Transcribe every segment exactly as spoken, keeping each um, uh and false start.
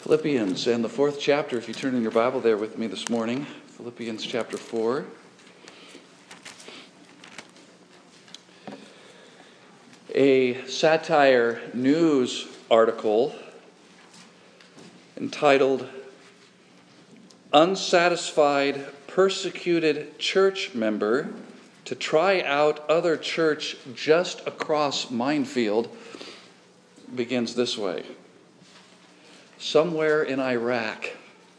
Philippians and the fourth chapter, if you turn in your Bible there with me this morning. Philippians chapter four. A satire news article entitled "Unsatisfied Persecuted Church Member to Try Out Other Church Just Across Minefield" begins this way. Somewhere in Iraq,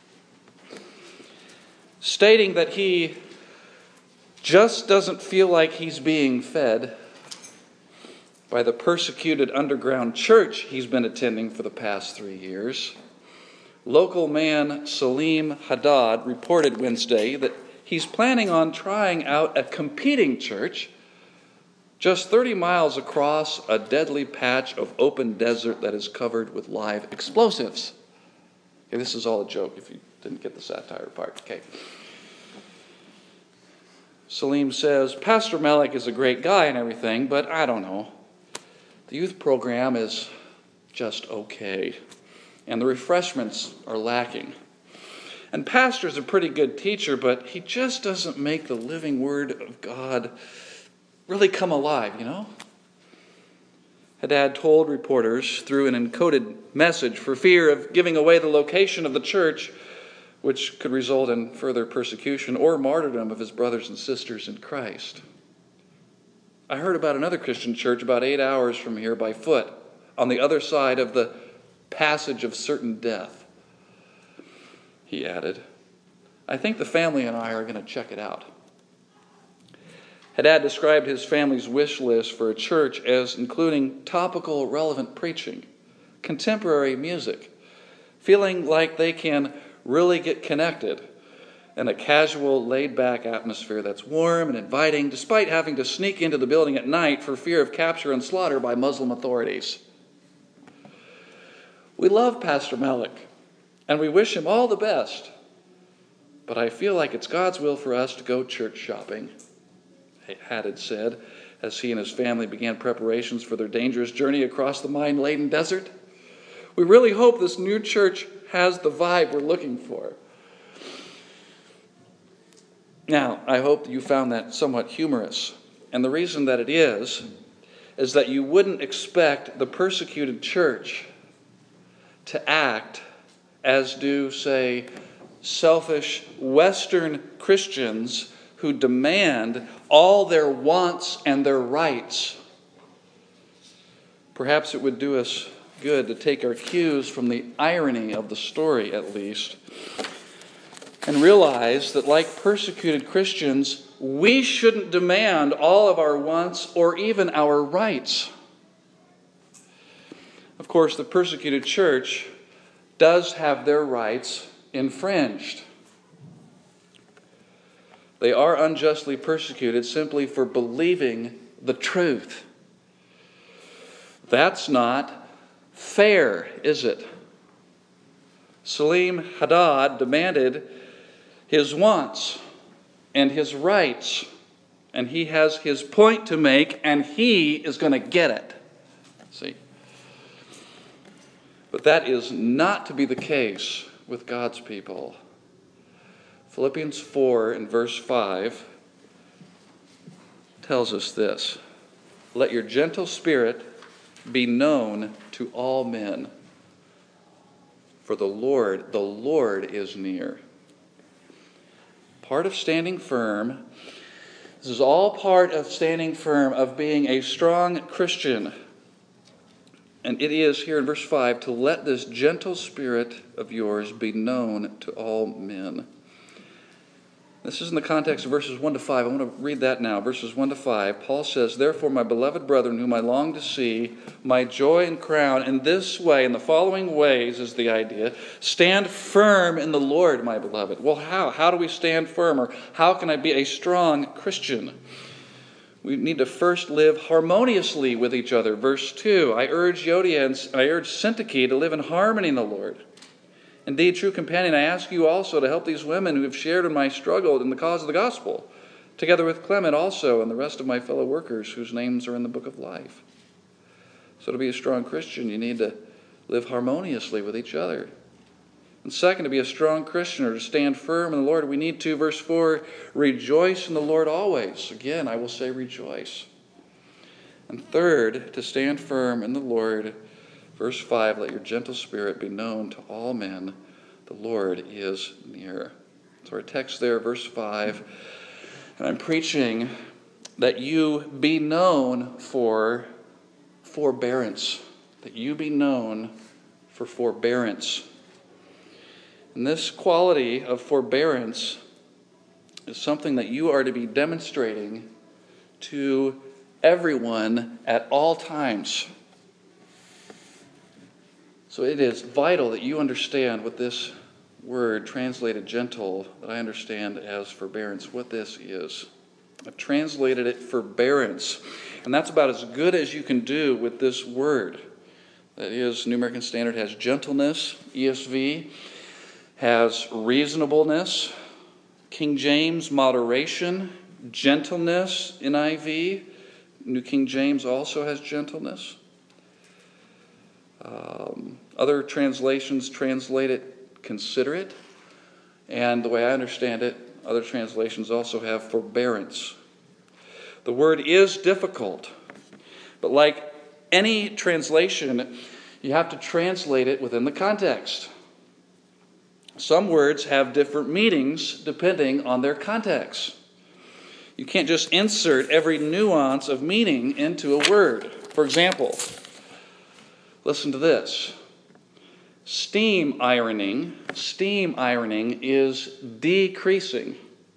stating that he just doesn't feel like he's being fed by the persecuted underground church he's been attending for the past three years. Local man Salim Haddad reported Wednesday that he's planning on trying out a competing church just thirty miles across a deadly patch of open desert that is covered with live explosives. Okay, this is all a joke if you didn't get the satire part. Okay. Salim says, Pastor Malik is a great guy and everything, but I don't know. The youth program is just okay, and the refreshments are lacking. And Pastor's a pretty good teacher, but he just doesn't make the living Word of God really come alive, you know? Haddad told reporters through an encoded message for fear of giving away the location of the church, which could result in further persecution or martyrdom of his brothers and sisters in Christ. I heard about another Christian church about eight hours from here by foot, on the other side of the passage of certain death. He added, I think the family and I are going to check it out. Haddad described his family's wish list for a church as including topical, relevant preaching, contemporary music, feeling like they can really get connected, and a casual, laid-back atmosphere that's warm and inviting, despite having to sneak into the building at night for fear of capture and slaughter by Muslim authorities. We love Pastor Malik, and we wish him all the best, but I feel like it's God's will for us to go church shopping, Haddad said, as he and his family began preparations for their dangerous journey across the mine-laden desert. We really hope this new church has the vibe we're looking for. Now, I hope you found that somewhat humorous. And the reason that it is, is that you wouldn't expect the persecuted church to act as do, say, selfish Western Christians who demand all their wants and their rights. Perhaps it would do us good to take our cues from the irony of the story, at least, and realize that like persecuted Christians, we shouldn't demand all of our wants or even our rights. Of course, the persecuted church does have their rights infringed. They are unjustly persecuted simply for believing the truth. That's not fair, is it? Salim Haddad demanded his wants and his rights, and he has his point to make, and he is going to get it. See? But that is not to be the case with God's people. Philippians four and verse five tells us this. Let your gentle spirit be known to all men. For the Lord, the Lord is near. Part of standing firm, this is all part of standing firm, of being a strong Christian. And it is here in verse five, to let this gentle spirit of yours be known to all men. This is in the context of verses one to five. I want to read that now. Verses one to five. Paul says, Therefore, my beloved brethren, whom I long to see, my joy and crown, in this way, in the following ways is the idea, stand firm in the Lord, my beloved. Well, how? How do we stand firm? Or how can I be a strong Christian? We need to first live harmoniously with each other. Verse two, I urge Euodia and I urge Syntyche to live in harmony in the Lord. Indeed, true companion, I ask you also to help these women who have shared in my struggle in the cause of the gospel, together with Clement also and the rest of my fellow workers whose names are in the book of life. So to be a strong Christian, you need to live harmoniously with each other. And second, to be a strong Christian or to stand firm in the Lord, we need to, verse four, rejoice in the Lord always. Again, I will say rejoice. And third, to stand firm in the Lord, verse five, let your gentle spirit be known to all men. The Lord is near. So our text there, verse five, and I'm preaching that you be known for forbearance. That you be known for forbearance. And this quality of forbearance is something that you are to be demonstrating to everyone at all times. So it is vital that you understand what this word, translated gentle, that I understand as forbearance, what this is. I've translated it forbearance. And that's about as good as you can do with this word. That is, New American Standard has gentleness, E S V has reasonableness, King James moderation, gentleness, N I V. New King James also has gentleness. Um, other translations translate it considerate. And the way I understand it, other translations also have forbearance. The word is difficult, but like any translation, you have to translate it within the context. Some words have different meanings depending on their context. You can't just insert every nuance of meaning into a word. For example, listen to this. Steam ironing, steam ironing is decreasing.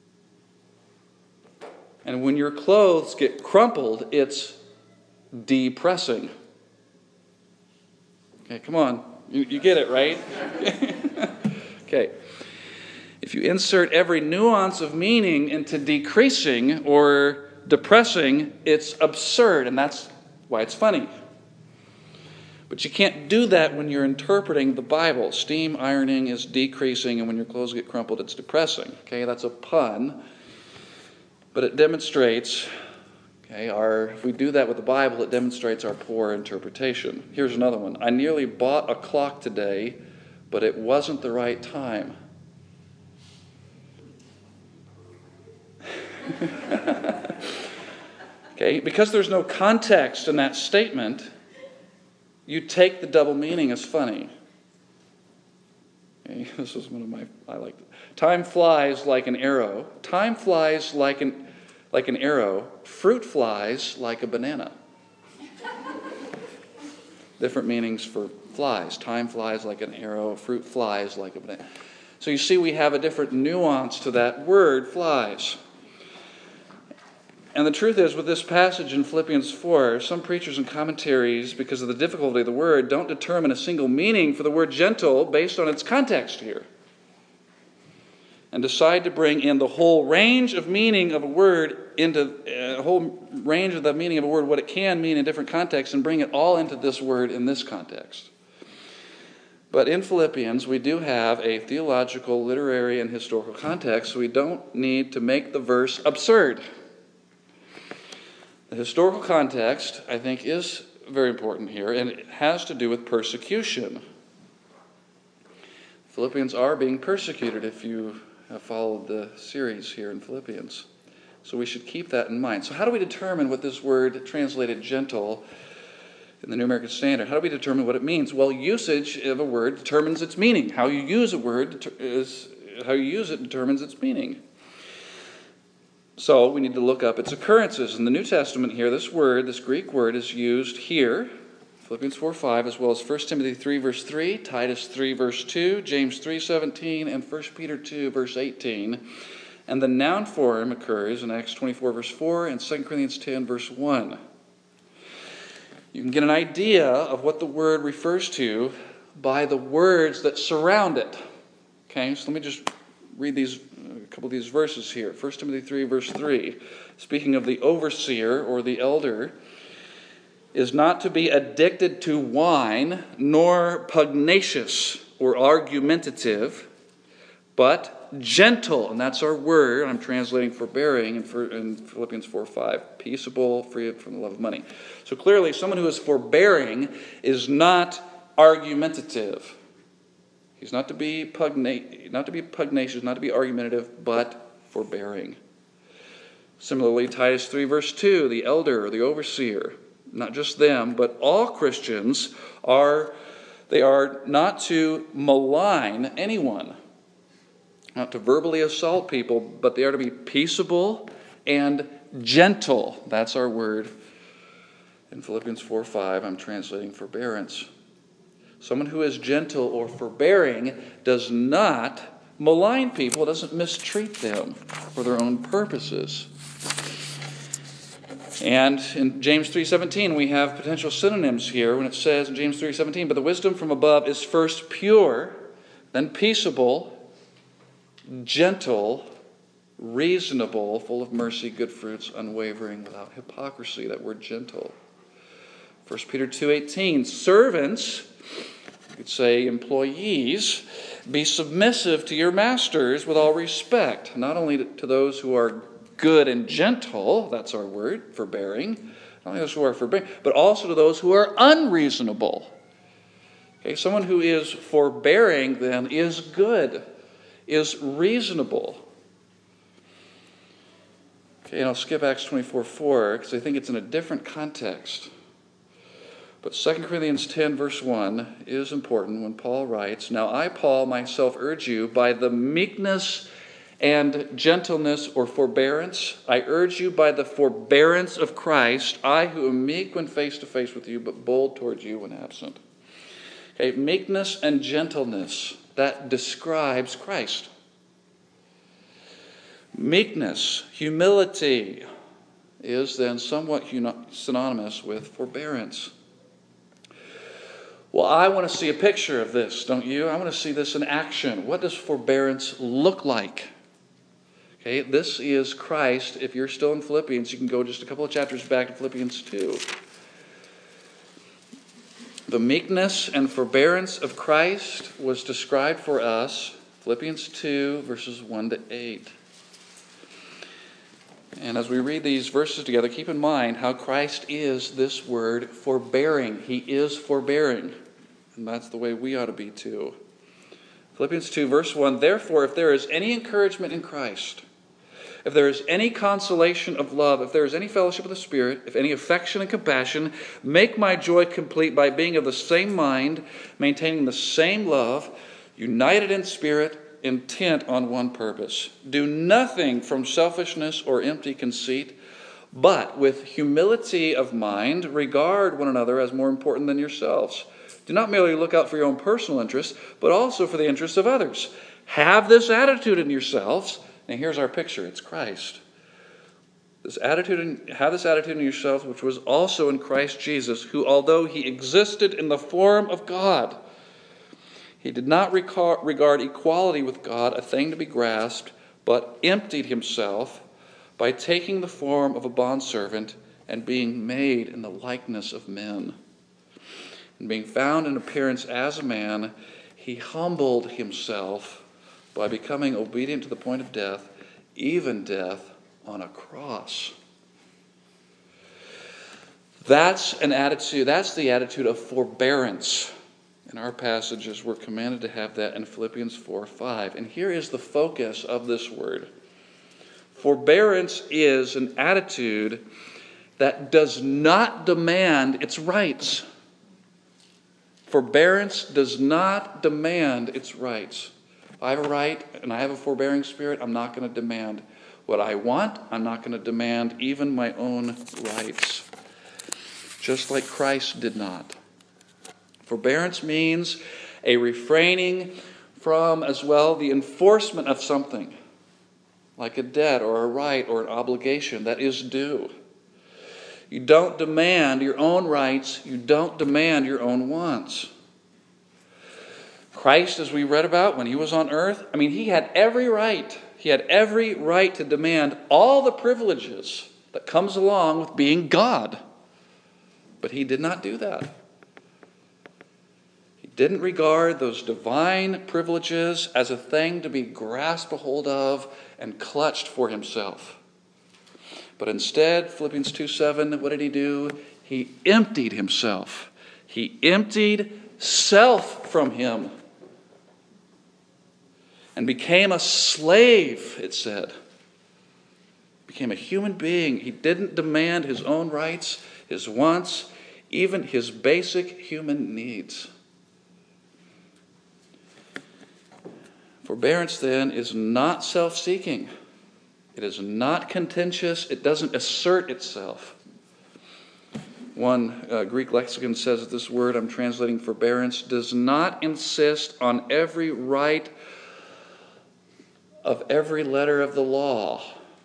And when your clothes get crumpled, it's depressing. Okay, come on. You, you get it, right? Okay. If you insert every nuance of meaning into decreasing or depressing, it's absurd, and that's why it's funny. But you can't do that when you're interpreting the Bible. Steam ironing is decreasing, and when your clothes get crumpled, it's depressing. Okay, that's a pun, but it demonstrates, okay, our, if we do that with the Bible, it demonstrates our poor interpretation. Here's another one. I nearly bought a clock today, but it wasn't the right time. Okay, because there's no context in that statement, you take the double meaning as funny. Okay, this is one of my, I like it. Time flies like an arrow. Time flies like an, like an arrow. Fruit flies like a banana. Different meanings for flies. Time flies like an arrow. Fruit flies like a banana. So you see we have a different nuance to that word, flies. And the truth is, with this passage in Philippians four, some preachers and commentaries, because of the difficulty of the word, don't determine a single meaning for the word gentle based on its context here. And decide to bring in the whole range of meaning of a word into a uh, whole range of the meaning of a word, what it can mean in different contexts, and bring it all into this word in this context. But in Philippians, we do have a theological, literary, and historical context, so we don't need to make the verse absurd. The historical context, I think, is very important here, and it has to do with persecution. Philippians are being persecuted if you have followed the series here in Philippians. So we should keep that in mind. So how do we determine what this word translated gentle in the New American Standard, how do we determine what it means? Well, usage of a word determines its meaning. How you use a word is how you use it determines its meaning. So we need to look up its occurrences. In the New Testament here, this word, this Greek word, is used here, Philippians four five, as well as First Timothy three, verse three, Titus three, verse two, James three, seventeen, and First Peter two, verse eighteen. And the noun form occurs in Acts twenty-four, verse four, and Second Corinthians ten, verse one. You can get an idea of what the word refers to by the words that surround it. Okay, so let me just read these a couple of these verses here. First Timothy three, verse three. Speaking of the overseer or the elder, is not to be addicted to wine, nor pugnacious or argumentative, but gentle. And that's our word. I'm translating forbearing in Philippians four five. Peaceable, free from the love of money. So clearly, someone who is forbearing is not argumentative. He's not to be pugna- not to be pugnacious, not to be argumentative, but forbearing. Similarly, Titus three, verse two, the elder or the overseer, not just them, but all Christians are, they are not to malign anyone, not to verbally assault people, but they are to be peaceable and gentle. That's our word. In Philippians four five, I'm translating forbearance. Someone who is gentle or forbearing does not malign people, doesn't mistreat them for their own purposes. And in James three seventeen, we have potential synonyms here when it says in James three seventeen, but the wisdom from above is first pure, then peaceable, gentle, reasonable, full of mercy, good fruits, unwavering, without hypocrisy. That word gentle. First Peter two eighteen, servants, you could say employees, be submissive to your masters with all respect, not only to those who are good and gentle, that's our word, forbearing, not only those who are forbearing, but also to those who are unreasonable. Okay, someone who is forbearing then is good, is reasonable. Okay, and I'll skip Acts twenty-four four because I think it's in a different context. But Second Corinthians ten, verse one is important when Paul writes, now I, Paul, myself urge you by the meekness and gentleness or forbearance. I urge you by the forbearance of Christ, I who am meek when face to face with you, but bold towards you when absent. Okay, meekness and gentleness, that describes Christ. Meekness, humility, is then somewhat synonymous with forbearance. Well, I want to see a picture of this, don't you? I want to see this in action. What does forbearance look like? Okay, this is Christ. If you're still in Philippians, you can go just a couple of chapters back to Philippians two. The meekness and forbearance of Christ was described for us, Philippians two, verses one to eight. And as we read these verses together, keep in mind how Christ is this word forbearing. He is forbearing. And that's the way we ought to be too. Philippians two, verse one, therefore, if there is any encouragement in Christ, if there is any consolation of love, if there is any fellowship of the Spirit, if any affection and compassion, make my joy complete by being of the same mind, maintaining the same love, united in spirit, intent on one purpose. Do nothing from selfishness or empty conceit, but with humility of mind, regard one another as more important than yourselves. Do not merely look out for your own personal interests, but also for the interests of others. Have this attitude in yourselves. And here's our picture. It's Christ. This attitude, in, have this attitude in yourselves, which was also in Christ Jesus, who, although he existed in the form of God, he did not regard equality with God a thing to be grasped, but emptied himself by taking the form of a bondservant and being made in the likeness of men. And being found in appearance as a man, he humbled himself by becoming obedient to the point of death, even death on a cross. That's an attitude, that's the attitude of forbearance. In our passages, we're commanded to have that in Philippians four five. And here is the focus of this word. Forbearance is an attitude that does not demand its rights. Forbearance does not demand its rights. If I have a right and I have a forbearing spirit, I'm not going to demand what I want. I'm not going to demand even my own rights. Just like Christ did not. Forbearance means a refraining from, as well, the enforcement of something, like a debt or a right or an obligation that is due. You don't demand your own rights. You don't demand your own wants. Christ, as we read about when he was on earth, I mean, he had every right. He had every right to demand all the privileges that comes along with being God. But he did not do that. He didn't regard those divine privileges as a thing to be grasped a hold of and clutched for himself. But instead, Philippians two seven, what did he do? He emptied himself. He emptied self from him. and became a slave, it said. Became a human being. He didn't demand his own rights, his wants, even his basic human needs. Forbearance, then, is not self-seeking. It is not contentious. It doesn't assert itself. One uh, Greek lexicon says that this word I'm translating, forbearance, does not insist on every right of every letter of the law.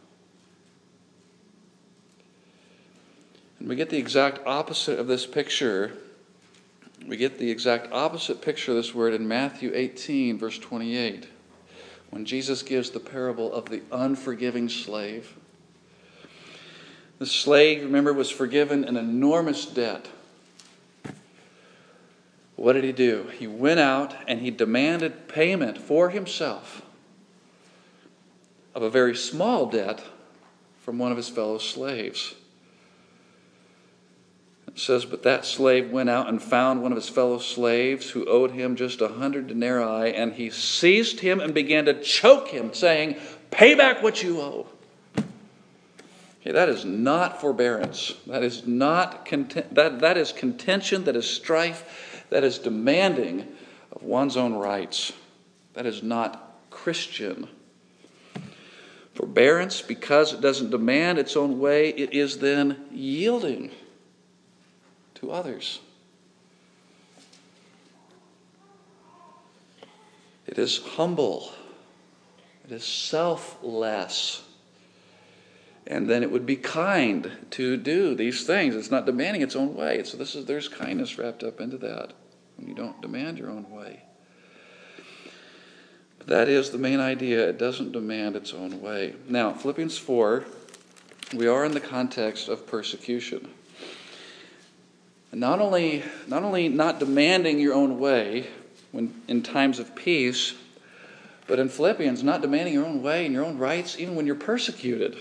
And we get the exact opposite of this picture. We get the exact opposite picture of this word in Matthew eighteen, verse twenty-eight, when Jesus gives the parable of the unforgiving slave. The slave, remember, was forgiven an enormous debt. What did he do? He went out and he demanded payment for himself of a very small debt from one of his fellow slaves. It says, but that slave went out and found one of his fellow slaves who owed him just a hundred denarii, and he seized him and began to choke him, saying, pay back what you owe. Okay, that is not forbearance. That is not content, that, that is contention, that is strife, that is demanding of one's own rights. That is not Christian. Forbearance, because it doesn't demand its own way, it is then yielding to others. It is humble. It is selfless. And then it would be kind to do these things. It's not demanding its own way. So this is there's kindness wrapped up into that when you don't demand your own way. But that is the main idea. It doesn't demand its own way. Now, Philippians four, we are in the context of persecution. Not only, not only not demanding your own way when in times of peace, but in Philippians, not demanding your own way and your own rights even when you're persecuted.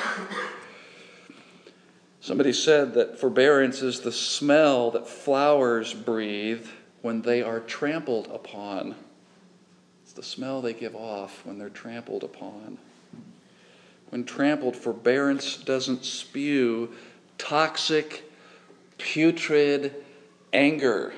Somebody said that forbearance is the smell that flowers breathe when they are trampled upon. It's the smell they give off when they're trampled upon. When trampled, forbearance doesn't spew toxic, putrid anger,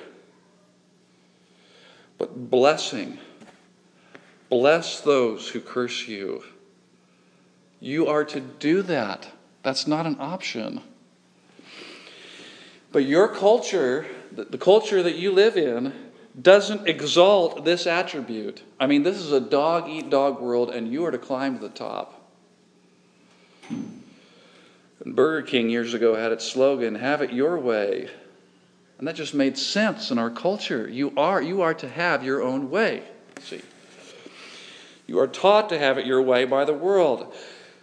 but blessing. Bless those who curse you. You are to do that. That's not an option. But your culture, the culture that you live in, doesn't exalt this attribute. I mean, this is a dog-eat-dog world, and you are to climb to the top. And Burger King years ago had its slogan, have it your way. And that just made sense in our culture. You are, you are to have your own way. See, you are taught to have it your way by the world.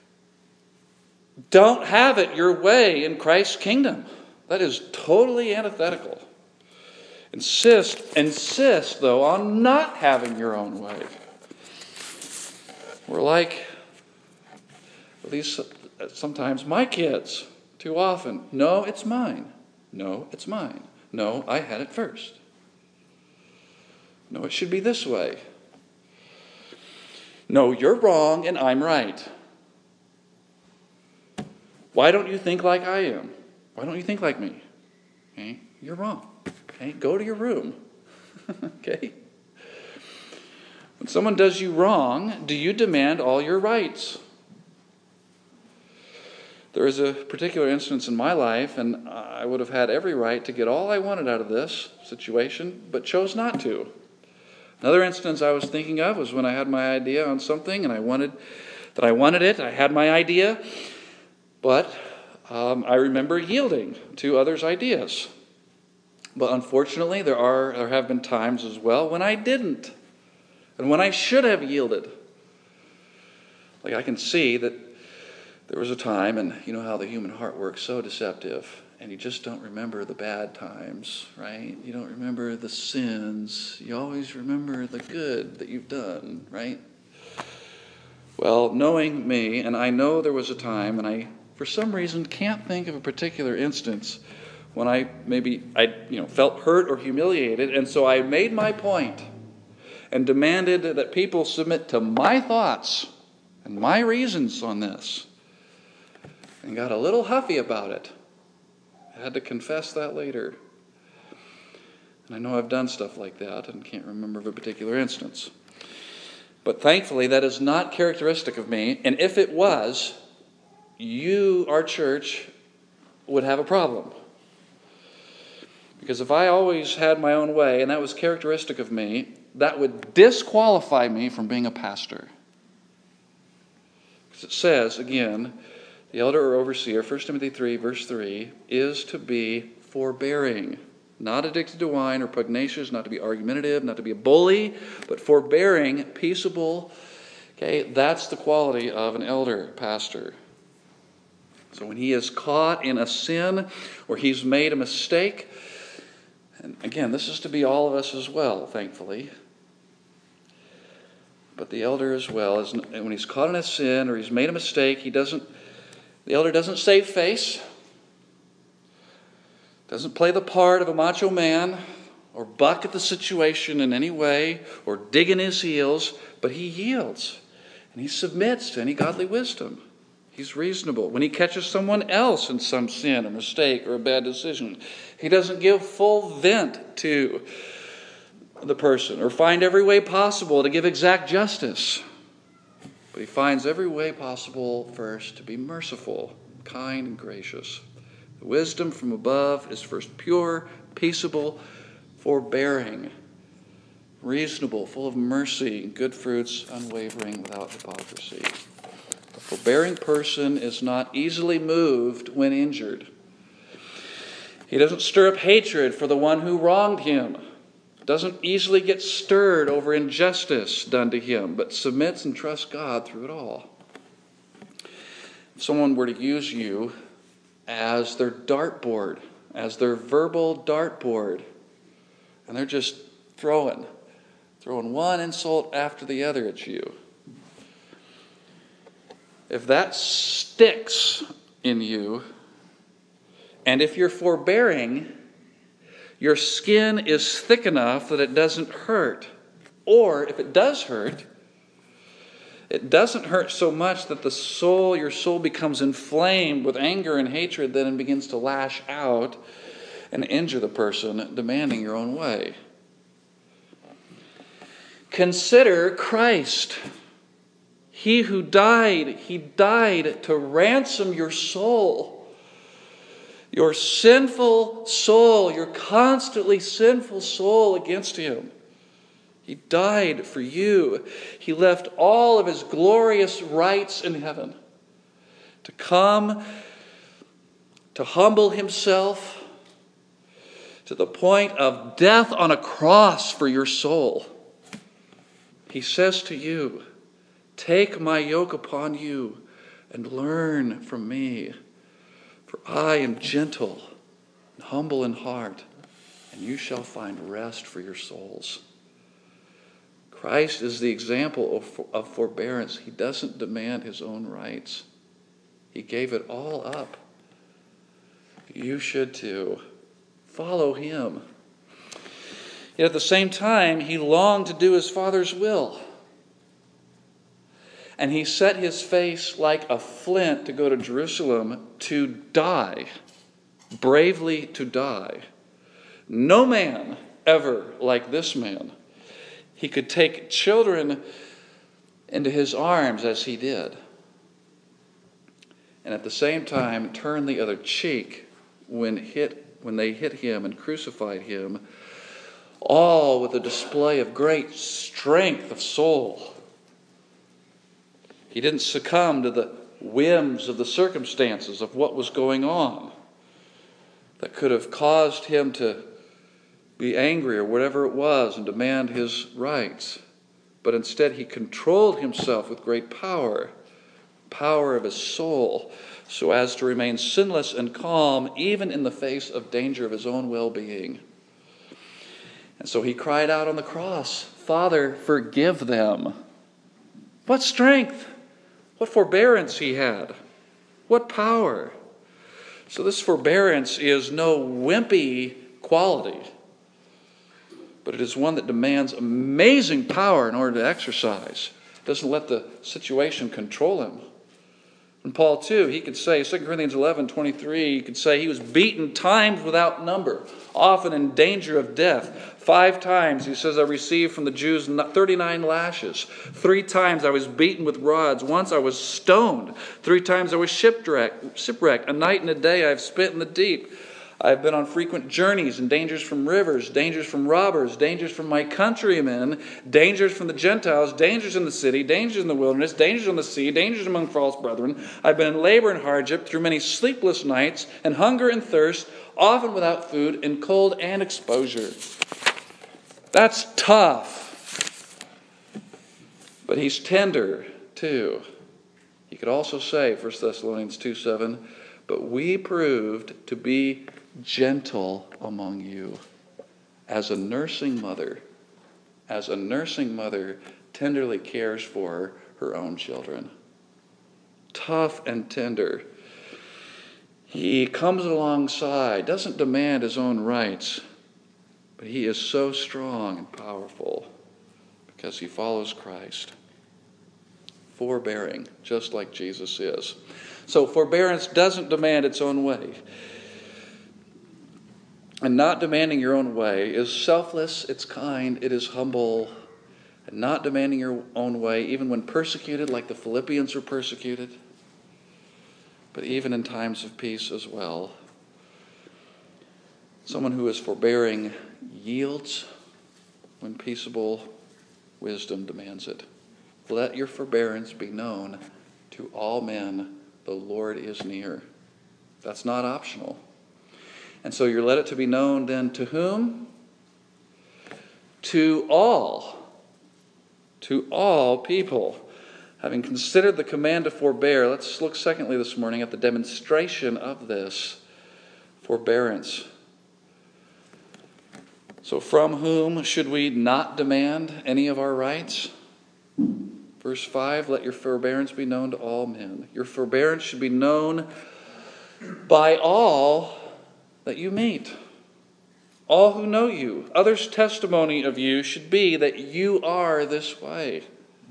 Don't have it your way in Christ's kingdom. That is totally antithetical. Insist, insist, though, on not having your own way. We're like, at least sometimes, my kids. Too often. No, it's mine. No, it's mine. No, I had it first. No, it should be this way. No, you're wrong and I'm right. Why don't you think like I am? Why don't you think like me? Okay, you're wrong. Okay, go to your room. Okay? When someone does you wrong, do you demand all your rights? There is a particular instance in my life, and I would have had every right to get all I wanted out of this situation, but chose not to. Another instance I was thinking of was when I had my idea on something, and I wanted that I wanted it. I had my idea, but um, I remember yielding to others' ideas. But unfortunately, there are there have been times as well when I didn't, and when I should have yielded. Like I can see that there was a time, and you know how the human heart works, so deceptive, and you just don't remember the bad times, right? You don't remember the sins. You always remember the good that you've done, right? Well, knowing me, and I know there was a time, and I, for some reason, can't think of a particular instance when I maybe I you know felt hurt or humiliated, and so I made my point, and demanded that people submit to my thoughts and my reasons on this, and got a little huffy about it. I had to confess that later. And I know I've done stuff like that and can't remember of a particular instance. But thankfully, that is not characteristic of me. And if it was, you, our church, would have a problem. Because if I always had my own way, and that was characteristic of me, that would disqualify me from being a pastor. Because it says, again, the elder or overseer, First Timothy three, verse three, is to be forbearing. Not addicted to wine or pugnacious, not to be argumentative, not to be a bully, but forbearing, peaceable. Okay, that's the quality of an elder pastor. So when he is caught in a sin or he's made a mistake, and again, this is to be all of us as well, thankfully. But the elder as well, is when he's caught in a sin or he's made a mistake, he doesn't, the elder doesn't save face, doesn't play the part of a macho man or buck at the situation in any way or dig in his heels, but he yields and he submits to any godly wisdom. He's reasonable. When he catches someone else in some sin or mistake or a bad decision, he doesn't give full vent to the person or find every way possible to give exact justice. But he finds every way possible first to be merciful, kind, and gracious. The wisdom from above is first pure, peaceable, forbearing, reasonable, full of mercy, good fruits, unwavering, without hypocrisy. A forbearing person is not easily moved when injured. He doesn't stir up hatred for the one who wronged him. Doesn't easily get stirred over injustice done to him, but submits and trusts God through it all. If someone were to use you as their dartboard, as their verbal dartboard, and they're just throwing, throwing one insult after the other at you, if that sticks in you, and if you're forbearing, your skin is thick enough that it doesn't hurt. Or if it does hurt, it doesn't hurt so much that the soul, your soul becomes inflamed with anger and hatred, then it begins to lash out and injure the person, demanding your own way. Consider Christ. He who died, he died to ransom your soul. Your sinful soul, your constantly sinful soul against him. He died for you. He left all of his glorious rights in heaven to come, to humble himself to the point of death on a cross for your soul. He says to you, "Take my yoke upon you and learn from me. For I am gentle and humble in heart, and you shall find rest for your souls." Christ is the example of, of forbearance. He doesn't demand his own rights. He gave it all up. You should too. Follow him. Yet at the same time, he longed to do his Father's will. And he set his face like a flint to go to Jerusalem to die, bravely to die. No man ever like this man. He could take children into his arms as he did, and at the same time turn the other cheek when hit when they hit him and crucified him, all with a display of great strength of soul. He didn't succumb to the whims of the circumstances of what was going on that could have caused him to be angry or whatever it was and demand his rights. But instead he controlled himself with great power, power of his soul, so as to remain sinless and calm even in the face of danger of his own well-being. And so he cried out on the cross, "Father, forgive them." What strength! What forbearance he had. What power. So this forbearance is no wimpy quality, but it is one that demands amazing power in order to exercise. It doesn't let the situation control him. And Paul, too, he could say, Second Corinthians eleven twenty-three, he could say he was beaten times without number, often in danger of death. Five times, he says, I received from the Jews thirty-nine lashes. Three times I was beaten with rods. Once I was stoned. Three times I was shipwrecked. shipwrecked. A night and a day I have spent in the deep. I have been on frequent journeys and dangers from rivers, dangers from robbers, dangers from my countrymen, dangers from the Gentiles, dangers in the city, dangers in the wilderness, dangers on the sea, dangers among false brethren. I've been in labor and hardship through many sleepless nights and hunger and thirst, often without food, in cold and exposure. That's tough. But he's tender, too. He could also say, First Thessalonians two seven, but we proved to be gentle among you, as a nursing mother, as a nursing mother tenderly cares for her own children. Tough and tender. He comes alongside, doesn't demand his own rights, but he is so strong and powerful because he follows Christ. Forbearing, just like Jesus is. So forbearance doesn't demand its own way. And not demanding your own way is selfless, it's kind, it is humble. And not demanding your own way, even when persecuted, like the Philippians were persecuted, but even in times of peace as well. Someone who is forbearing yields when peaceable wisdom demands it. Let your forbearance be known to all men. The Lord is near. That's not optional. And so you're let it to be known then to whom? To all. To all people. Having considered the command to forbear, let's look secondly this morning at the demonstration of this forbearance. So from whom should we not demand any of our rights? Verse five, let your forbearance be known to all men. Your forbearance should be known by all that you meet. All who know you. Others' testimony of you should be that you are this way.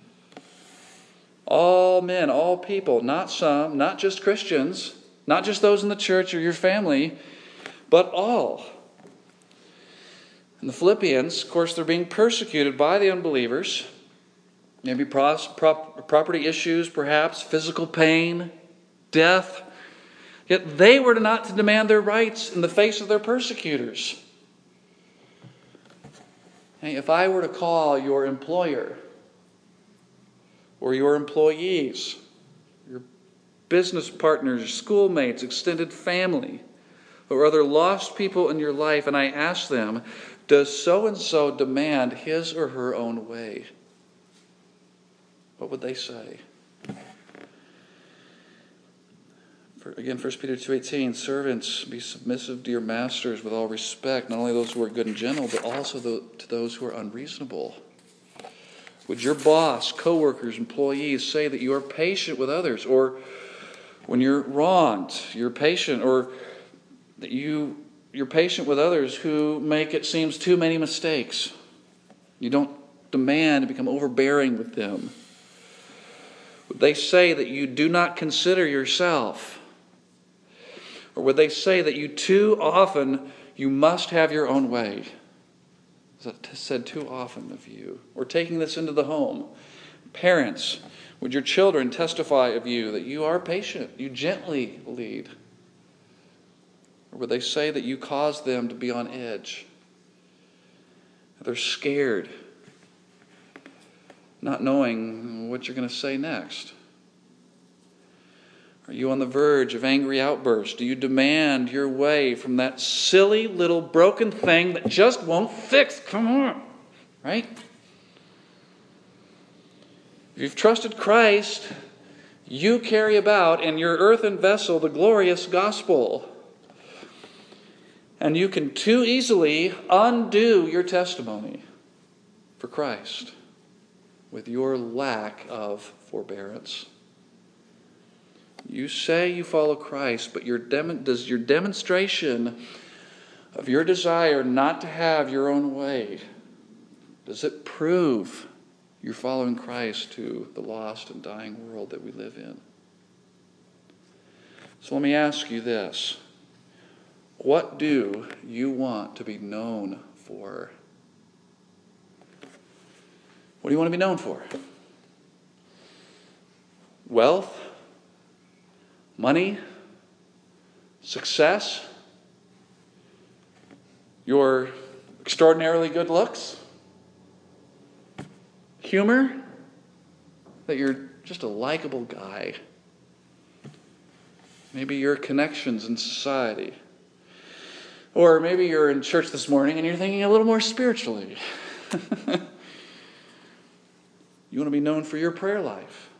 All men, all people, not some, not just Christians, not just those in the church or your family, but all. And the Philippians, of course, they're being persecuted by the unbelievers. Maybe pros, prop, property issues, perhaps, physical pain, death. Yet they were not to demand their rights in the face of their persecutors. Hey, if I were to call your employer or your employees, your business partners, schoolmates, extended family, or other lost people in your life, and I ask them, does so-and-so demand his or her own way? What would they say? For, again, First Peter two eighteen, servants, be submissive to your masters with all respect, not only those who are good and gentle, but also the, to those who are unreasonable. Would your boss, co-workers, employees say that you are patient with others, or when you're wronged, you're patient, or that you, you're patient with others who make, it seems, too many mistakes? You don't demand to become overbearing with them. Would they say that you do not consider yourself? Or would they say that you too often, you must have your own way? Is that said too often of you? Or taking this into the home. Parents, would your children testify of you that you are patient, you gently lead? Or would they say that you cause them to be on edge? They're scared, not knowing what you're going to say next. Are you on the verge of angry outbursts? Do you demand your way from that silly little broken thing that just won't fix? Come on, right? If you've trusted Christ, you carry about in your earthen vessel the glorious gospel. And you can too easily undo your testimony for Christ with your lack of forbearance. You say you follow Christ, but your dem- does your demonstration of your desire not to have your own way, Does it prove you're following Christ to the lost and dying world that we live in? So let me ask you this. What do you want to be known for? What do you want to be known for? Wealth? Money? Success? Your extraordinarily good looks? Humor? That you're just a likable guy? Maybe your connections in society? Or maybe you're in church this morning and you're thinking a little more spiritually. You want to be known for your prayer life,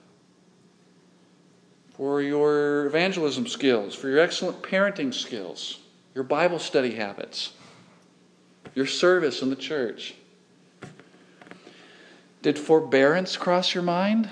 for your evangelism skills, for your excellent parenting skills, your Bible study habits, your service in the church. Did forbearance cross your mind?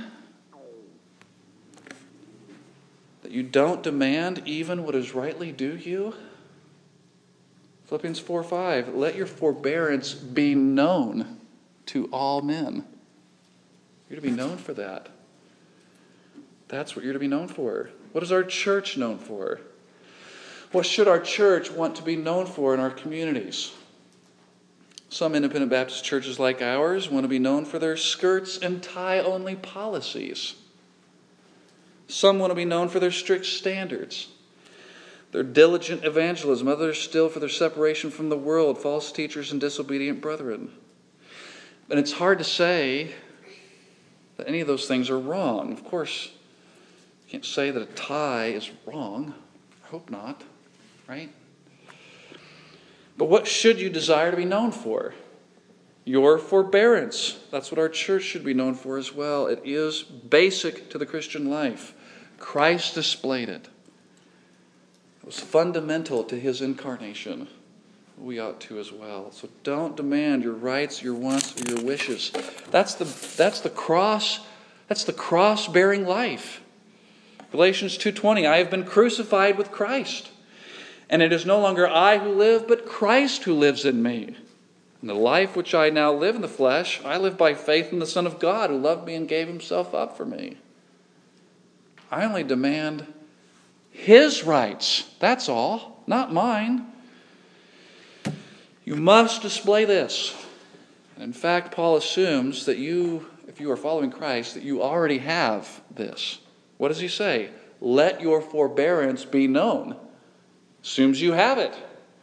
That you don't demand even what is rightly due you? Philippians four five, let your forbearance be known to all men. You're to be known for that. That's what you're to be known for. What is our church known for? What should our church want to be known for in our communities? Some independent Baptist churches like ours want to be known for their skirts and tie-only policies. Some want to be known for their strict standards, their diligent evangelism. Others still for their separation from the world, false teachers, and disobedient brethren. And it's hard to say that any of those things are wrong. Of course, you can't say that a tie is wrong. I hope not, right? But what should you desire to be known for? Your forbearance. That's what our church should be known for as well. It is basic to the Christian life. Christ displayed it. It was fundamental to his incarnation. We ought to as well. So don't demand your rights, your wants, or your wishes. That's the that's the cross. That's the cross-bearing life. Galatians two twenty, I have been crucified with Christ. And it is no longer I who live, but Christ who lives in me. And the life which I now live in the flesh, I live by faith in the Son of God who loved me and gave himself up for me. I only demand his rights. That's all, not mine. You must display this. And in fact, Paul assumes that you, if you are following Christ, that you already have this. What does he say? Let your forbearance be known. Assumes you have it.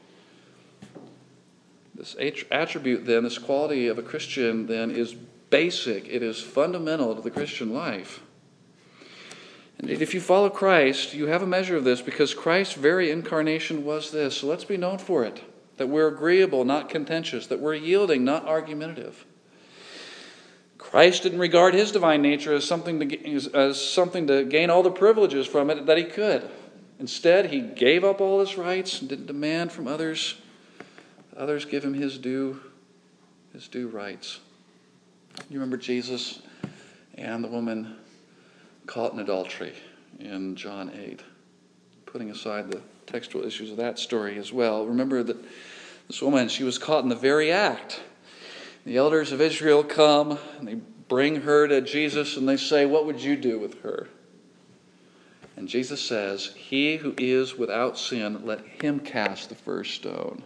This attribute then, this quality of a Christian then is basic. It is fundamental to the Christian life. And if you follow Christ, you have a measure of this because Christ's very incarnation was this. So let's be known for it. That we're agreeable, not contentious. That we're yielding, not argumentative. Christ didn't regard his divine nature as something to, as something to gain all the privileges from it that he could. Instead, he gave up all his rights and didn't demand from others. Others give him his due, his due rights. You remember Jesus and the woman caught in adultery in John eight. Putting aside the textual issues of that story as well. Remember that this woman, she was caught in the very act. The elders of Israel come and they bring her to Jesus and they say, what would you do with her? And Jesus says, he who is without sin, let him cast the first stone.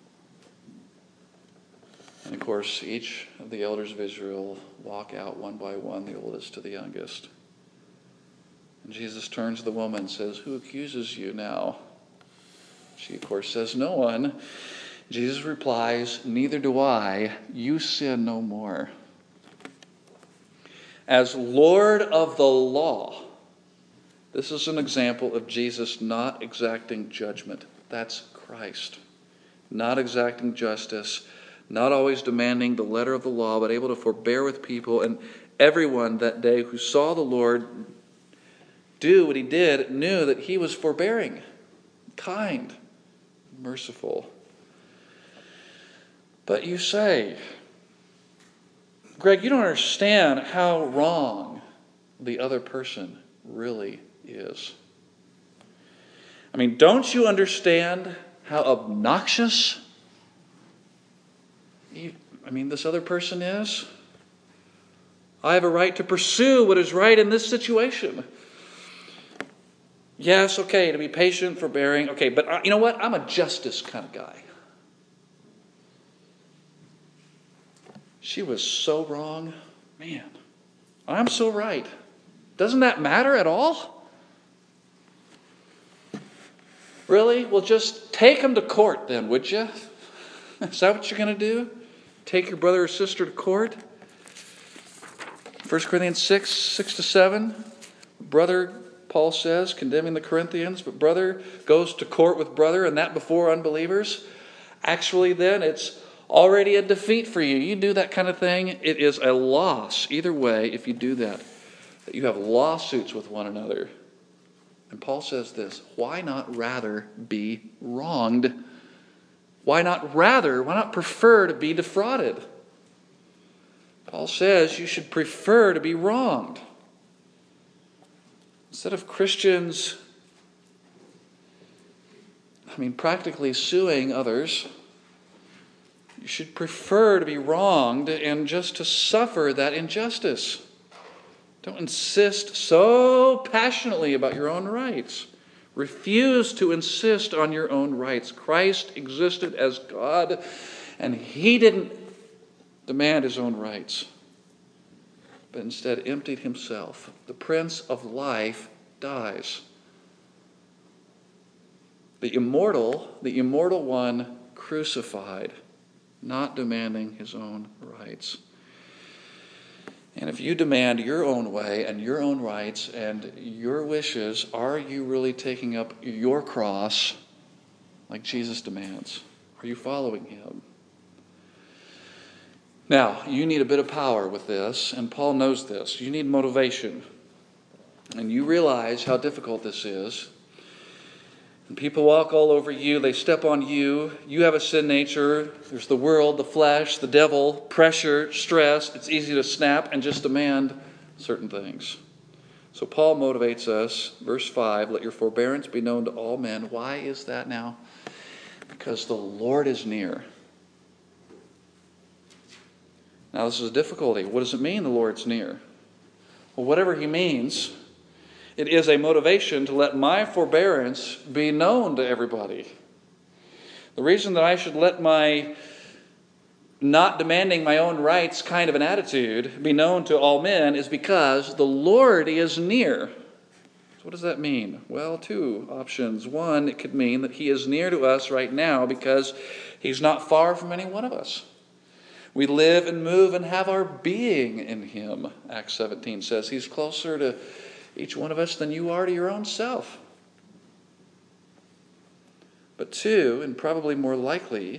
And of course, each of the elders of Israel walk out one by one, the oldest to the youngest. And Jesus turns to the woman and says, who accuses you now? She, of course, says, no one. Jesus replies, neither do I. You sin no more. As Lord of the law, this is an example of Jesus not exacting judgment. That's Christ. Not exacting justice, not always demanding the letter of the law, but able to forbear with people. And everyone that day who saw the Lord do what he did knew that he was forbearing, kind, merciful. But you say, Greg, you don't understand how wrong the other person really is. I mean, don't you understand how obnoxious? You, I mean, this other person is. I have a right to pursue what is right in this situation. Yes, okay, to be patient, forbearing. Okay, but uh, you know what? I'm a justice kind of guy. She was so wrong. Man, I'm so right. Doesn't that matter at all? Really? Well, just take him to court then, would you? Is that what you're going to do? Take your brother or sister to court? First Corinthians six, six to seven. Brother, Paul says, condemning the Corinthians, but brother goes to court with brother, and that before unbelievers. Actually, then, it's already a defeat for you. You do that kind of thing, it is a loss either way if you do that. That you have lawsuits with one another. And Paul says this, why not rather be wronged? Why not rather, why not prefer to be defrauded? Paul says you should prefer to be wronged. Instead of Christians, I mean, practically suing others, you should prefer to be wronged and just to suffer that injustice. Don't insist so passionately about your own rights. Refuse to insist on your own rights. Christ existed as God, and he didn't demand his own rights, but instead emptied himself. The Prince of Life dies. The immortal, the immortal one crucified, not demanding his own rights. And if you demand your own way and your own rights and your wishes, are you really taking up your cross like Jesus demands? Are you following him? Now, you need a bit of power with this, and Paul knows this. You need motivation. And you realize how difficult this is. And people walk all over you, they step on you. You have a sin nature. There's the world, the flesh, the devil, pressure, stress. It's easy to snap and just demand certain things. So Paul motivates us. Verse five, let your forbearance be known to all men. Why is that now? Because the Lord is near. Now, this is a difficulty. What does it mean the Lord's near? Well, whatever he means, it is a motivation to let my forbearance be known to everybody. The reason that I should let my not demanding my own rights kind of an attitude be known to all men is because the Lord is near. So what does that mean? Well, two options. One, it could mean that he is near to us right now because he's not far from any one of us. We live and move and have our being in him. Acts seventeen says he's closer to each one of us than you are to your own self. But two, and probably more likely,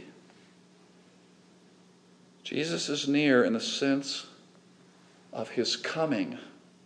Jesus is near in the sense of his coming.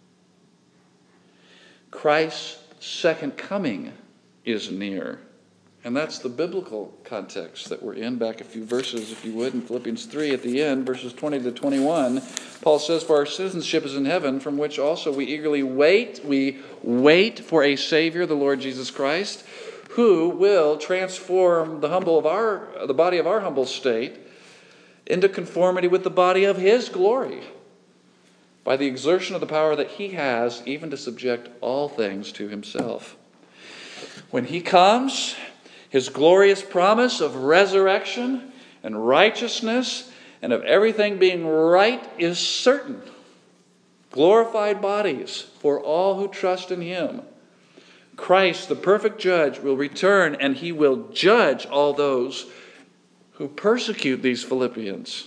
Christ's second coming is near. And that's the biblical context that we're in. Back a few verses, if you would, in Philippians three at the end, verses twenty to twenty-one. Paul says, for our citizenship is in heaven, from which also we eagerly wait. We wait for a Savior, the Lord Jesus Christ, who will transform the humble of our, the body of our humble state into conformity with the body of his glory, by the exertion of the power that he has, even to subject all things to himself. When he comes, his glorious promise of resurrection and righteousness and of everything being right is certain. Glorified bodies for all who trust in him. Christ, the perfect judge, will return and he will judge all those who persecute these Philippians.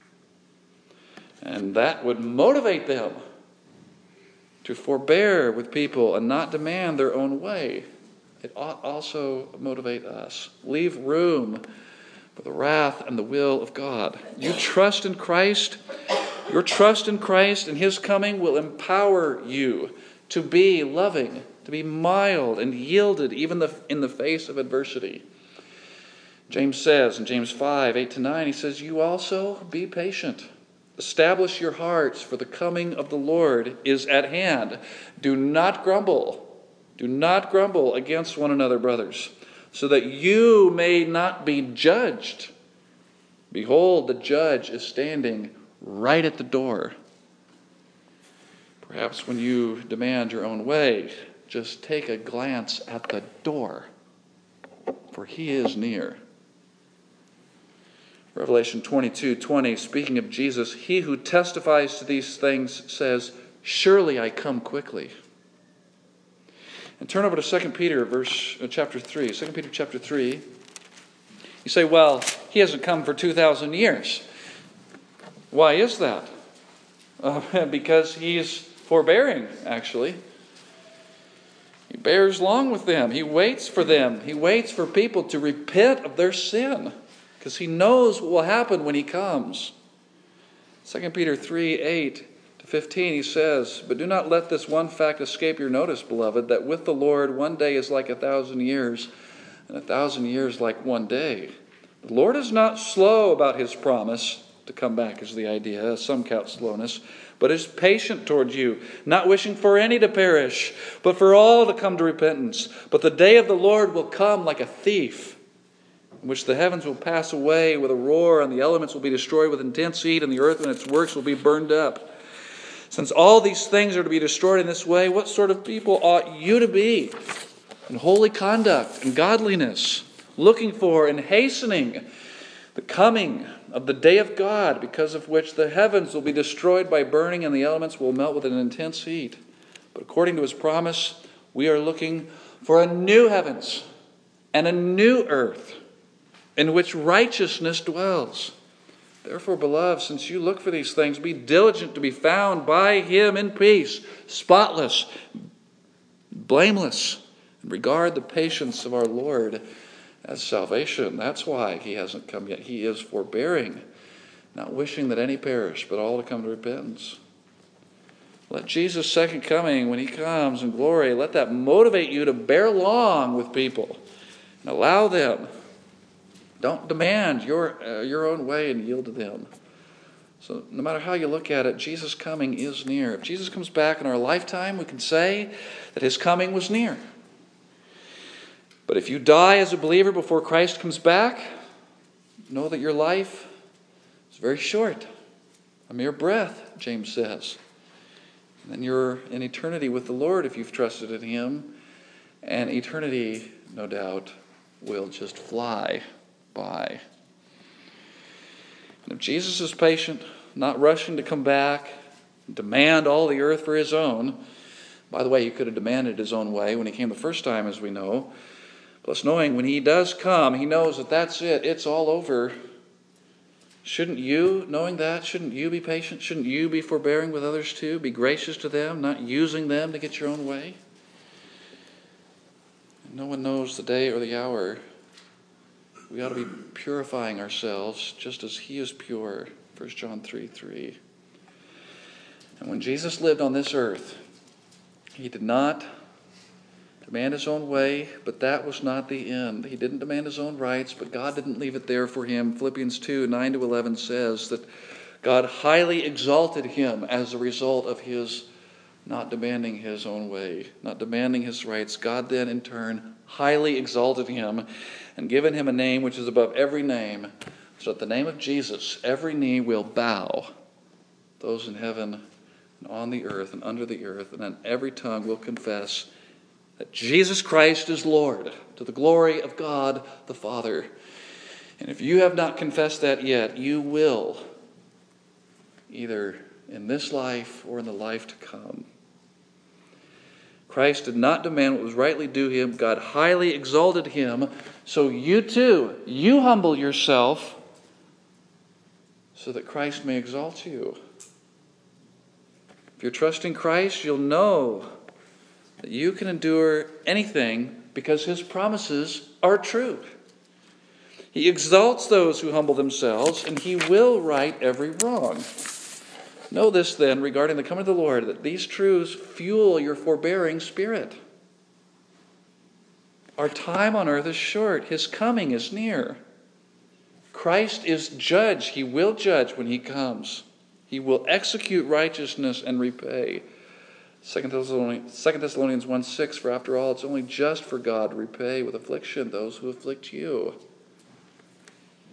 And that would motivate them to forbear with people and not demand their own way. It ought also motivate us. Leave room for the wrath and the will of God. You trust in Christ. Your trust in Christ and his coming will empower you to be loving, to be mild and yielded even in the face of adversity. James says in James five, eight to nine, he says, you also be patient. Establish your hearts, for the coming of the Lord is at hand. Do not grumble. Do not grumble against one another, brothers, so that you may not be judged. Behold, the judge is standing right at the door. Perhaps when you demand your own way, just take a glance at the door, for he is near. Revelation twenty-two twenty, speaking of Jesus, he who testifies to these things says, surely I come quickly. And turn over to Second Peter verse, uh, chapter three. Second Peter chapter three. You say, well, he hasn't come for two thousand years. Why is that? Uh, because he's forbearing, actually. He bears long with them. He waits for them. He waits for people to repent of their sin, because he knows what will happen when he comes. Second Peter three eight to fifteen, he says, but do not let this one fact escape your notice, beloved, that with the Lord one day is like a thousand years, and a thousand years like one day. The Lord is not slow about his promise to come back, is the idea. Some count slowness, but is patient toward you, not wishing for any to perish, but for all to come to repentance. But the day of the Lord will come like a thief, in which the heavens will pass away with a roar, and the elements will be destroyed with intense heat, and the earth and its works will be burned up. Since all these things are to be destroyed in this way, what sort of people ought you to be? In holy conduct and godliness, looking for and hastening the coming of the day of God, because of which the heavens will be destroyed by burning and the elements will melt with an intense heat. But according to his promise, we are looking for a new heavens and a new earth in which righteousness dwells. Therefore, beloved, since you look for these things, be diligent to be found by him in peace, spotless, blameless, and regard the patience of our Lord as salvation. That's why he hasn't come yet. He is forbearing, not wishing that any perish, but all to come to repentance. Let Jesus' second coming, when he comes in glory, let that motivate you to bear long with people and allow them. Don't demand your, uh, your own way and yield to them. So no matter how you look at it, Jesus' coming is near. If Jesus comes back in our lifetime, we can say that his coming was near. But if you die as a believer before Christ comes back, know that your life is very short. A mere breath, James says. And then you're in eternity with the Lord if you've trusted in him. And eternity, no doubt, will just fly by. And if Jesus is patient, not rushing to come back, demand all the earth for his own. By the way, he could have demanded his own way when he came the first time, as we know. Plus, knowing when he does come, he knows that that's it. It's all over. Shouldn't you, knowing that, shouldn't you be patient? Shouldn't you be forbearing with others too? Be gracious to them, not using them to get your own way? No one knows the day or the hour. We ought to be purifying ourselves just as he is pure. First John three three. And when Jesus lived on this earth, he did not demand his own way, but that was not the end. He didn't demand his own rights, but God didn't leave it there for him. Philippians two nine to eleven says that God highly exalted him as a result of his not demanding his own way, not demanding his rights. God then, in turn, highly exalted him and given him a name which is above every name, so at the name of Jesus, every knee will bow, those in heaven and on the earth and under the earth, and then every tongue will confess that Jesus Christ is Lord, to the glory of God the Father. And if you have not confessed that yet, you will, either in this life or in the life to come. Christ did not demand what was rightly due him. God highly exalted him. So you too, you humble yourself so that Christ may exalt you. If you're trusting Christ, you'll know that you can endure anything because his promises are true. He exalts those who humble themselves, and he will right every wrong. Know this then regarding the coming of the Lord, that these truths fuel your forbearing spirit. Our time on earth is short. His coming is near. Christ is judge. He will judge when he comes. He will execute righteousness and repay. Second Thessalonians one six, for after all, it's only just for God to repay with affliction those who afflict you.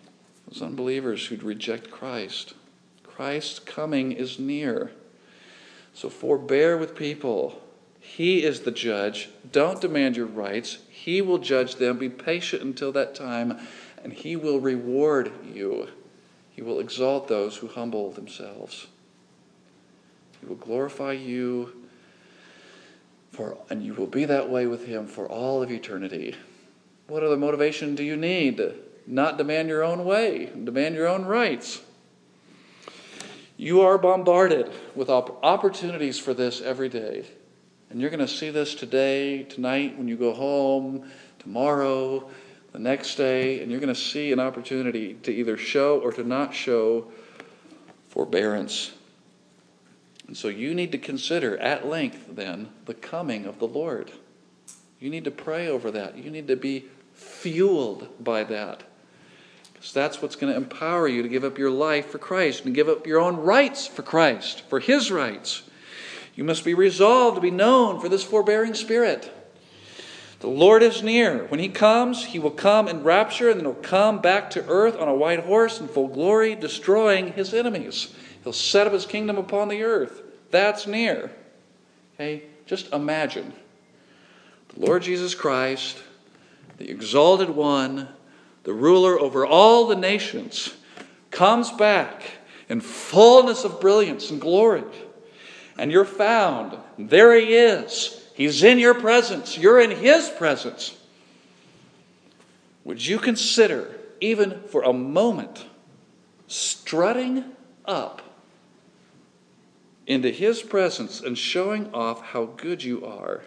those unbelievers who'd reject Christ. Christ's coming is near. So forbear with people. He is the judge. Don't demand your rights. He will judge them. Be patient until that time, and he will reward you. He will exalt those who humble themselves. He will glorify you, for, and you will be that way with him for all of eternity. What other motivation do you need? Not demand your own way, demand your own rights. You are bombarded with op- opportunities for this every day. And you're going to see this today, tonight, when you go home, tomorrow, the next day, and you're going to see an opportunity to either show or to not show forbearance. And so you need to consider at length, then, the coming of the Lord. You need to pray over that. You need to be fueled by that. Because that's what's going to empower you to give up your life for Christ and give up your own rights for Christ, for his rights. You must be resolved to be known for this forbearing spirit. The Lord is near. When he comes, he will come in rapture, and then he'll come back to earth on a white horse in full glory, destroying his enemies. He'll set up his kingdom upon the earth. That's near. Okay? Just imagine the Lord Jesus Christ, the exalted one, the ruler over all the nations, comes back in fullness of brilliance and glory. And you're found. There he is. He's in your presence. You're in his presence. Would you consider, even for a moment, strutting up into his presence and showing off how good you are,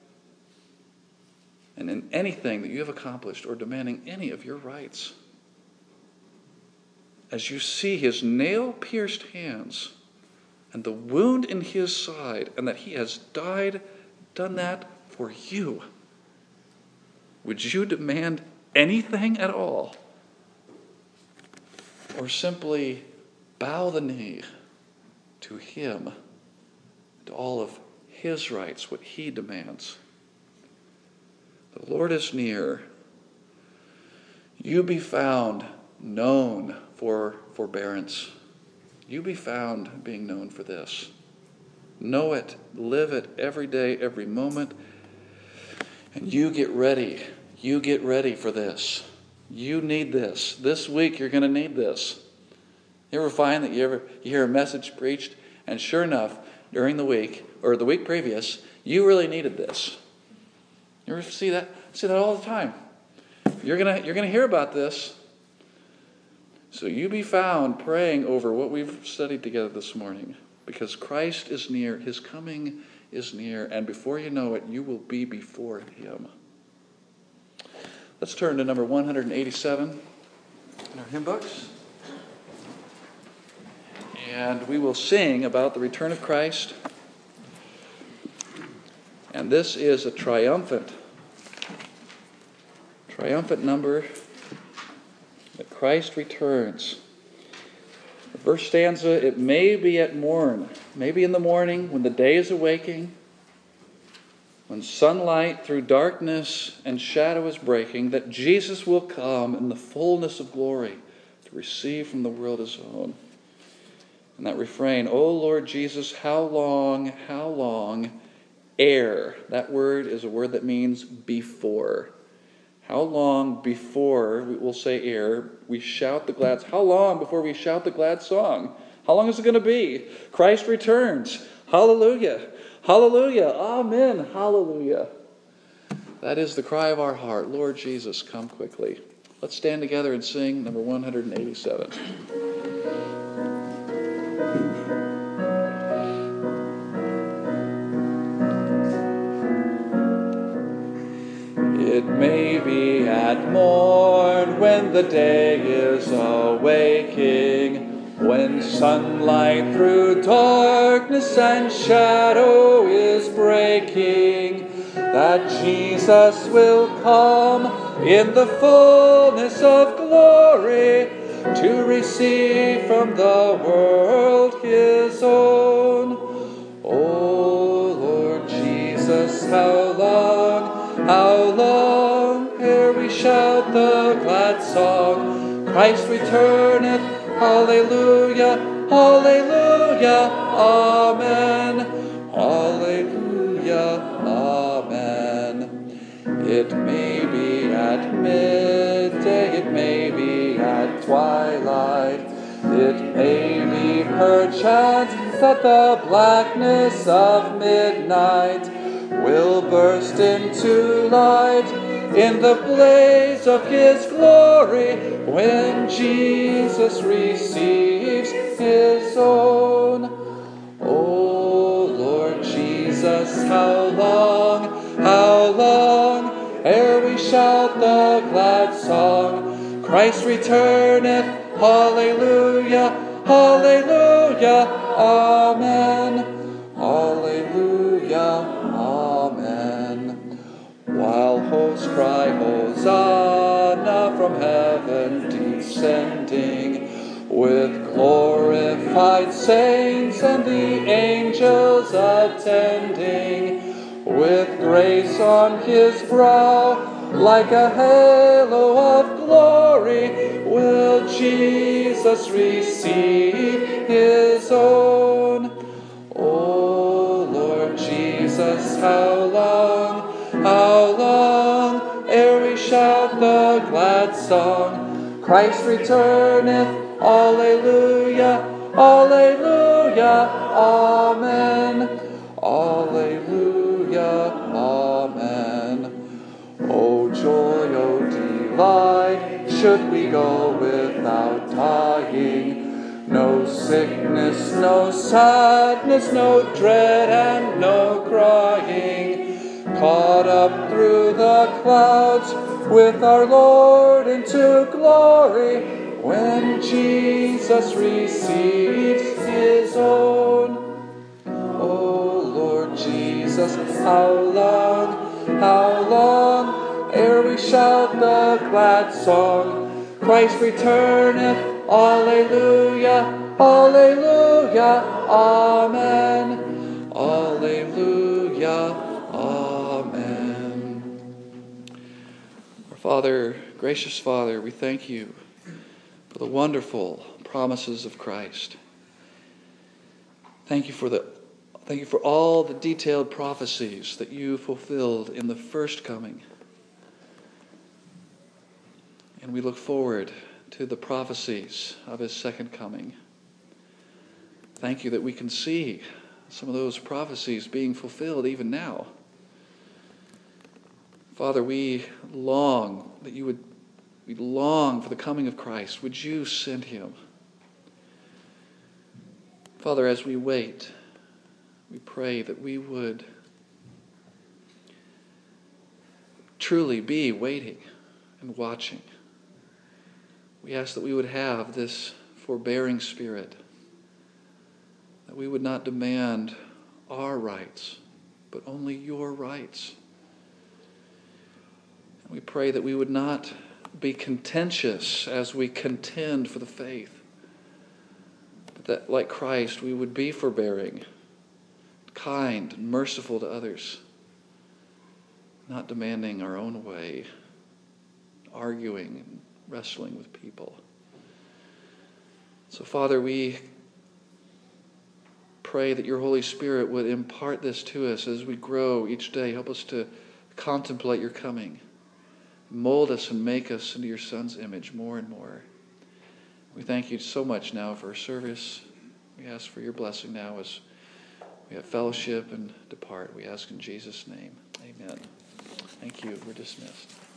and in anything that you have accomplished, or demanding any of your rights? As you see his nail-pierced hands and the wound in his side, and that he has died, done that for you, would you demand anything at all? Or simply bow the knee to him, to all of his rights, what he demands? The Lord is near. You be found known for forbearance. You be found being known for this. Know it, live it every day, every moment. And you get ready. You get ready for this. You need this. This week you're going to need this. You ever find that you ever you hear a message preached, and sure enough, during the week, or the week previous, you really needed this? You ever see that? See that all the time. You're gonna you're gonna hear about this. So you be found praying over what we've studied together this morning, because Christ is near, his coming is near, and before you know it, you will be before him. Let's turn to number one eighty-seven in our hymn books. And we will sing about the return of Christ. And this is a triumphant, triumphant number that Christ returns. The first stanza, it may be at morn, maybe in the morning when the day is awaking, when sunlight through darkness and shadow is breaking, that Jesus will come in the fullness of glory to receive from the world his own. And that refrain, O Lord Jesus, how long, how long, ere. That word is a word that means before. How long before, we'll say ere, we shout the glad, how long before we shout the glad song? How long is it going to be? Christ returns. Hallelujah. Hallelujah. Amen. Hallelujah. That is the cry of our heart. Lord Jesus, come quickly. Let's stand together and sing number one eighty-seven. It may be at morn when the day is awaking, when sunlight through darkness and shadow is breaking, that Jesus will come in the fullness of glory to receive from the world his own. O Lord Jesus, how long, how long ere we shout the glad song, Christ returneth. Hallelujah, hallelujah, amen. Hallelujah, amen. It may be at midday, it may be at twilight, it may be perchance that the blackness of midnight will burst into light in the blaze of His glory when Jesus receives His own. O Lord Jesus, how long, how long, ere we shout the glad song, Christ returneth, hallelujah, hallelujah, amen, hallelujah, amen. While hosts cry, Hosanna, from heaven descending, with glorified saints and the angels attending, with grace on His brow, like a halo of glory, will Jesus receive His own. O Lord Jesus, how long, how long, ere we shout the glad song, Christ returneth, alleluia, alleluia, amen, alleluia, amen. O joy, O delight, should we go without dying, no sickness, no sadness, no dread and no crying, caught up through the clouds with our Lord into glory, when Jesus receives His own. O Lord Jesus, how long, how long, ere we shout the glad song, Christ returneth, alleluia, alleluia, amen, alleluia, amen. Our Father, gracious Father, we thank You for the wonderful promises of Christ. Thank You for the Thank You for all the detailed prophecies that You fulfilled in the first coming. And we look forward to the prophecies of His second coming. Thank You that we can see some of those prophecies being fulfilled even now. Father, we long that You would, we long for the coming of Christ. Would You send Him? Father, as we wait, we pray that we would truly be waiting and watching. We ask that we would have this forbearing spirit, that we would not demand our rights, but only Your rights. And we pray that we would not be contentious as we contend for the faith, but that, like Christ, we would be forbearing, kind and merciful to others, not demanding our own way, arguing and wrestling with people. So, Father, we pray that Your Holy Spirit would impart this to us as we grow each day. Help us to contemplate Your coming. Mold us and make us into Your Son's image more and more. We thank You so much now for our service. We ask for Your blessing now as we have fellowship and depart. We ask in Jesus' name. Amen. Thank you. We're dismissed.